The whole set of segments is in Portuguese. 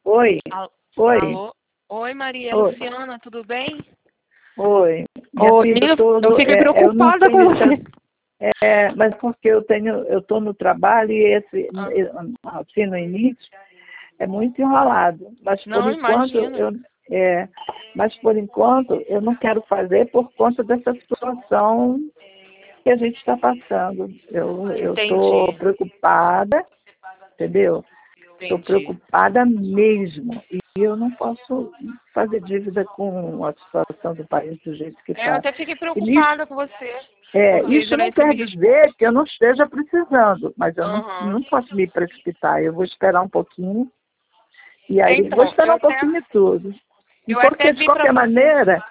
Oi, Al- oi, Alô? Oi, Maria oi, Luciana, tudo bem? oi. Minha Oi, filha, menina, eu fiquei eu não preocupada estou com iniciando, você. mas porque eu estou no trabalho e Ah, assim, no início, é muito enrolado. não, imagina. É, mas por enquanto eu não quero fazer por conta dessa situação que a gente está passando. Eu estou Entendi, preocupada, entendeu? Estou entendi. preocupada mesmo. E eu não posso fazer dívida com a situação do país do jeito que Eu está. até fiquei E nisso, preocupada com você, porque isso não gerente quer me diz. dizer que eu não esteja precisando, mas eu Aham. não posso me precipitar. Eu vou esperar um pouquinho, e aí vou Então, esperar um pouquinho de tudo. E eu até porque, de vi pra qualquer você. maneira,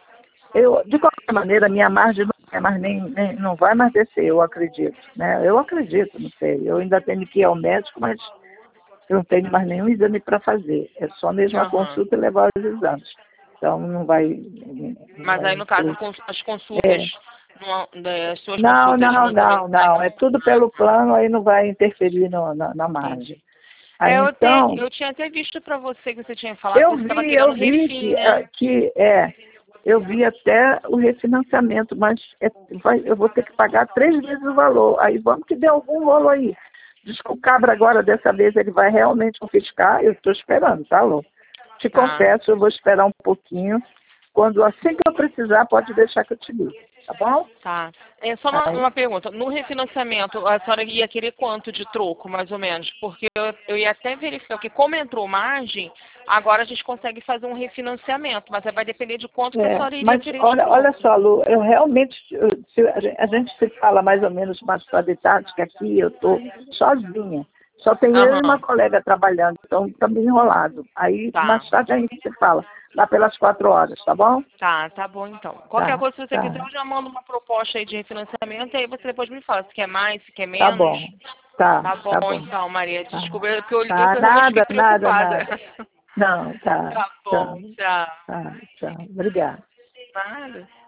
minha margem não vai mais, não vai mais descer, eu acredito. Né? Eu acredito, não sei. Eu ainda tenho que ir ao médico, mas eu não tenho mais nenhum exame para fazer. É só mesmo a Aham. consulta e levar os exames. Então não vai. Não Mas aí, vai no caso, as consultas, é. as suas Não, consultas não, não vão não, entrar em. não. É tudo pelo Ah, plano, aí não vai interferir na margem. entendi. Aí então, Eu tinha até visto pra você que você tinha falado que você estava eu querendo vi refim, né? eu vi até o refinanciamento, mas eu vou ter que pagar 3 vezes o valor. Aí vamos que dê algum rolo aí. Diz que o cabra agora, dessa vez, ele vai realmente confiscar. Eu estou esperando, tá, Lô? Te Tá. confesso, eu vou esperar um pouquinho. Assim que eu precisar, pode deixar que eu te ligue, tá bom? Tá. É só Aí, uma pergunta. No refinanciamento, a senhora ia querer quanto de troco, mais ou menos? Porque eu ia até verificar, porque como entrou margem, agora a gente consegue fazer um refinanciamento, mas aí vai depender de quanto que a senhora iria mas querer de olha troco. só, Lu, eu realmente, a gente se fala mais ou menos mais tarde, que aqui eu estou sozinha. Só tem eu e uma Aham. colega trabalhando, então estamos enrolados. Aí Tá. mais tarde a gente se fala, lá pelas 4 horas, tá bom? Tá bom então. Qualquer Tá, coisa, se você quiser, tá, eu já mando uma proposta aí de refinanciamento e aí você depois me fala se quer mais, se quer tá menos. bom. Tá, Tá tá bom bom. então, Maria. Tá, Desculpa, é que eu liguei tá, porque eu realmente fiquei nada, nada, preocupada. nada. Não, tá, Tá tá, bom, tchau. tá, tá. Obrigada. Nada.